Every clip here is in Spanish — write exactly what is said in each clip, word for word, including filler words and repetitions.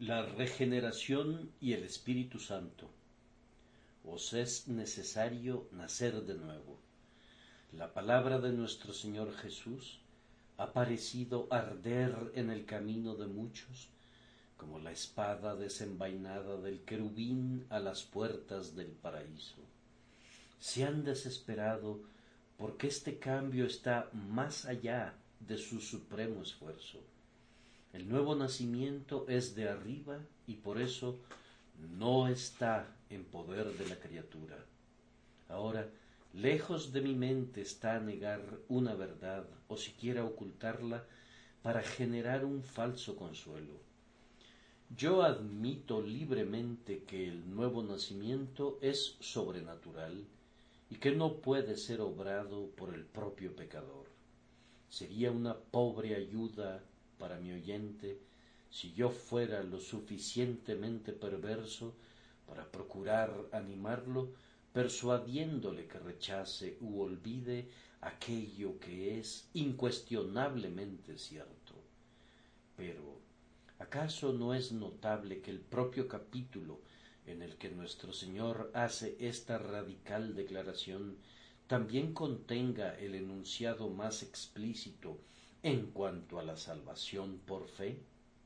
La regeneración y el Espíritu Santo. Os es necesario nacer de nuevo. La palabra de nuestro Señor Jesús ha parecido arder en el camino de muchos, como la espada desenvainada del querubín a las puertas del paraíso. Se han desesperado porque este cambio está más allá de su supremo esfuerzo. El nuevo nacimiento es de arriba y por eso no está en poder de la criatura. Ahora, lejos de mi mente está negar una verdad o siquiera ocultarla para generar un falso consuelo. Yo admito libremente que el nuevo nacimiento es sobrenatural y que no puede ser obrado por el propio pecador. Sería una pobre ayuda para mi oyente si yo fuera lo suficientemente perverso para procurar animarlo, persuadiéndole que rechace u olvide aquello que es incuestionablemente cierto. Pero, ¿acaso no es notable que el propio capítulo en el que nuestro Señor hace esta radical declaración también contenga el enunciado más explícito en cuanto a la salvación por fe?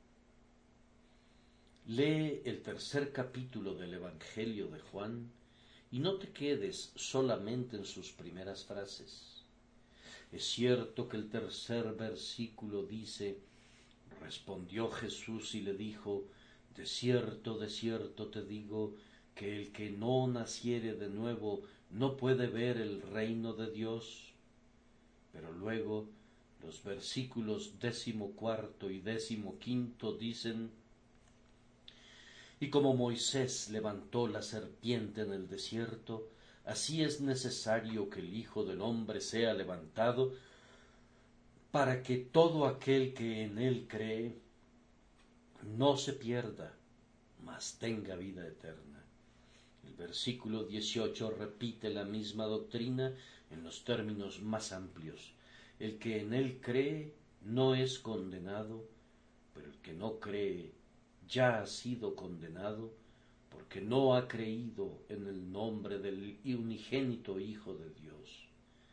Lee el tercer capítulo del Evangelio de Juan y no te quedes solamente en sus primeras frases. Es cierto que el tercer versículo dice: respondió Jesús y le dijo: de cierto, de cierto te digo, que el que no naciere de nuevo no puede ver el reino de Dios. Pero luego los versículos décimo cuarto y décimo quinto dicen: y como Moisés levantó la serpiente en el desierto, así es necesario que el Hijo del Hombre sea levantado, para que todo aquel que en él cree no se pierda, mas tenga vida eterna. El versículo dieciocho repite la misma doctrina en los términos más amplios. El que en él cree no es condenado, pero el que no cree ya ha sido condenado, porque no ha creído en el nombre del unigénito Hijo de Dios.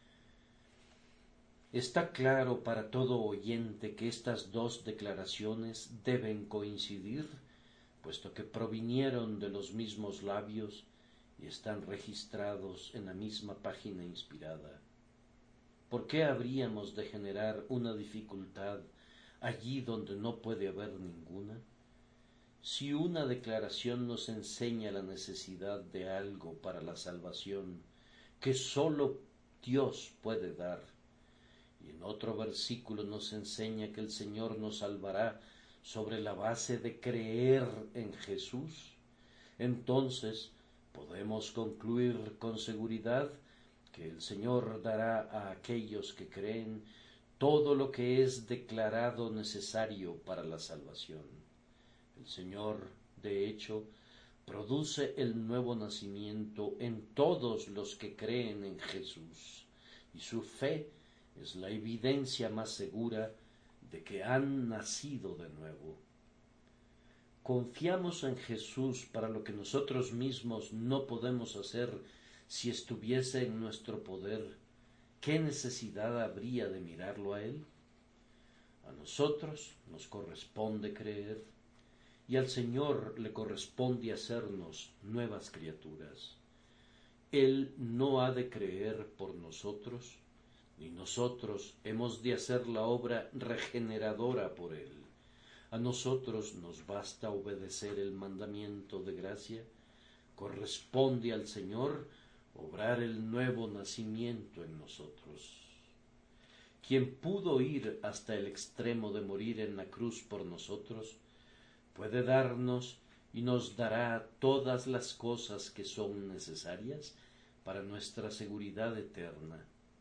Está claro para todo oyente que estas dos declaraciones deben coincidir, puesto que provinieron de los mismos labios y están registrados en la misma página inspirada. ¿Por qué habríamos de generar una dificultad allí donde no puede haber ninguna? Si una declaración nos enseña la necesidad de algo para la salvación que sólo Dios puede dar, y en otro versículo nos enseña que el Señor nos salvará sobre la base de creer en Jesús, entonces podemos concluir con seguridad que el Señor dará a aquellos que creen todo lo que es declarado necesario para la salvación. El Señor, de hecho, produce el nuevo nacimiento en todos los que creen en Jesús, y su fe es la evidencia más segura de que han nacido de nuevo. Confiamos en Jesús para lo que nosotros mismos no podemos hacer si estuviese en nuestro poder. ¿Qué necesidad habría de mirarlo a Él? A nosotros nos corresponde creer, y al Señor le corresponde hacernos nuevas criaturas. Él no ha de creer por nosotros, ni nosotros hemos de hacer la obra regeneradora por Él. A nosotros nos basta obedecer el mandamiento de gracia. Corresponde al Señor obrar el nuevo nacimiento en nosotros. Quien pudo ir hasta el extremo de morir en la cruz por nosotros, puede darnos y nos dará todas las cosas que son necesarias para nuestra seguridad eterna.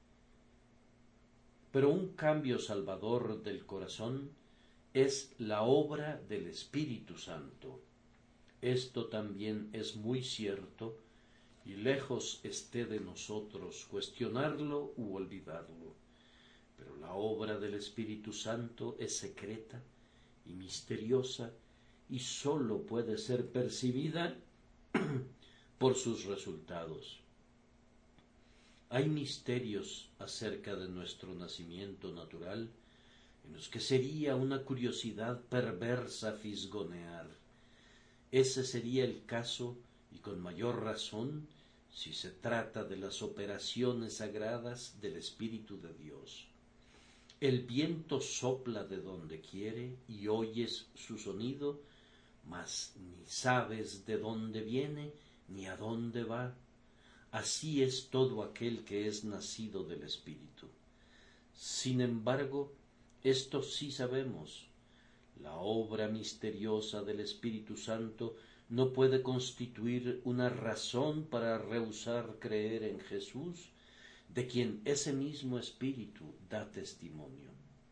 Pero un cambio salvador del corazón es la obra del Espíritu Santo. Esto también es muy cierto, y lejos esté de nosotros cuestionarlo u olvidarlo. Pero la obra del Espíritu Santo es secreta y misteriosa, y sólo puede ser percibida por sus resultados. Hay misterios acerca de nuestro nacimiento natural en los que sería una curiosidad perversa fisgonear. Ese sería el caso, y con mayor razón, si se trata de las operaciones sagradas del Espíritu de Dios. El viento sopla de donde quiere y oyes su sonido, mas ni sabes de dónde viene ni a dónde va. Así es todo aquel que es nacido del Espíritu. Sin embargo, esto sí sabemos: la obra misteriosa del Espíritu Santo no puede constituir una razón para rehusar creer en Jesús, de quien ese mismo Espíritu da testimonio.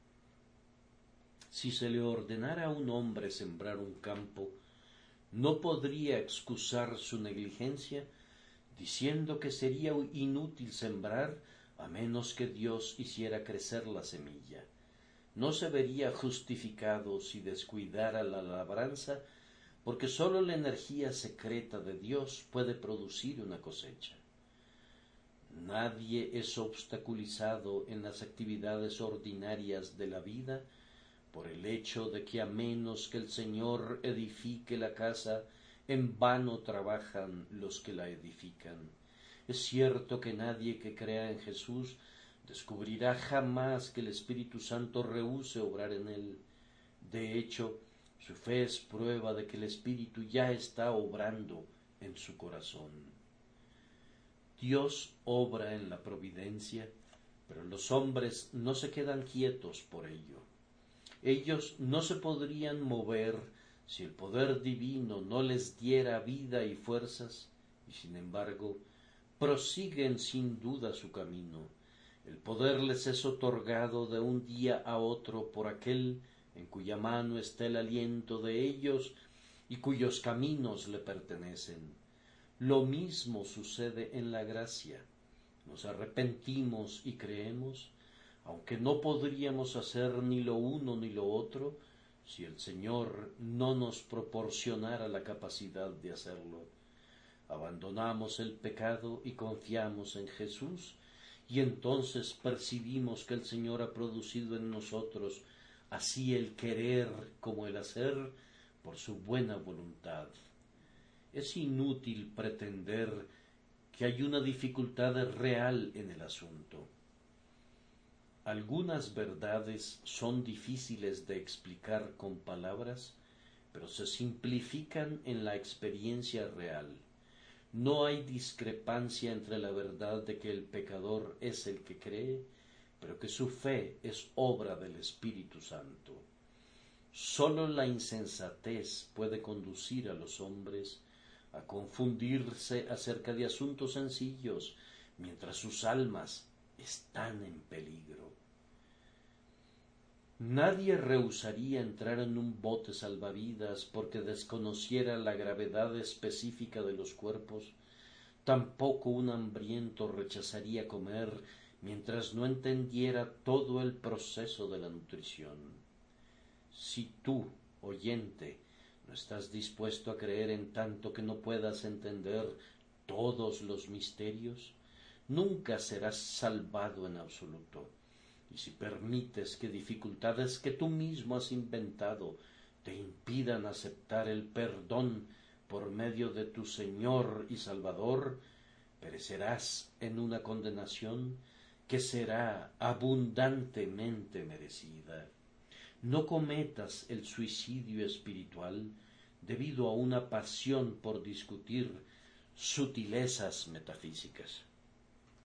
Si se le ordenara a un hombre sembrar un campo, no podría excusar su negligencia diciendo que sería inútil sembrar a menos que Dios hiciera crecer la semilla. No se vería justificado si descuidara la labranza, porque sólo la energía secreta de Dios puede producir una cosecha. Nadie es obstaculizado en las actividades ordinarias de la vida por el hecho de que a menos que el Señor edifique la casa, en vano trabajan los que la edifican. Es cierto que nadie que crea en Jesús descubrirá jamás que el Espíritu Santo rehúse obrar en él. De hecho, su fe es prueba de que el Espíritu ya está obrando en su corazón. Dios obra en la providencia, pero los hombres no se quedan quietos por ello. Ellos no se podrían mover si el poder divino no les diera vida y fuerzas, y sin embargo prosiguen sin duda su camino. El poder les es otorgado de un día a otro por aquel en cuya mano está el aliento de ellos y cuyos caminos le pertenecen. Lo mismo sucede en la gracia. Nos arrepentimos y creemos, aunque no podríamos hacer ni lo uno ni lo otro si el Señor no nos proporcionara la capacidad de hacerlo. Abandonamos el pecado y confiamos en Jesús, y entonces percibimos que el Señor ha producido en nosotros así el querer como el hacer por su buena voluntad. Es inútil pretender que hay una dificultad real en el asunto. Algunas verdades son difíciles de explicar con palabras, pero se simplifican en la experiencia real. No hay discrepancia entre la verdad de que el pecador es el que cree, pero que su fe es obra del Espíritu Santo. Sólo la insensatez puede conducir a los hombres a confundirse acerca de asuntos sencillos, mientras sus almas están en peligro. Nadie rehusaría entrar en un bote salvavidas porque desconociera la gravedad específica de los cuerpos. Tampoco un hambriento rechazaría comer mientras no entendiera todo el proceso de la nutrición. Si tú, oyente, no estás dispuesto a creer en tanto que no puedas entender todos los misterios, nunca serás salvado en absoluto. Y si permites que dificultades que tú mismo has inventado te impidan aceptar el perdón por medio de tu Señor y Salvador, perecerás en una condenación que será abundantemente merecida. No cometas el suicidio espiritual debido a una pasión por discutir sutilezas metafísicas.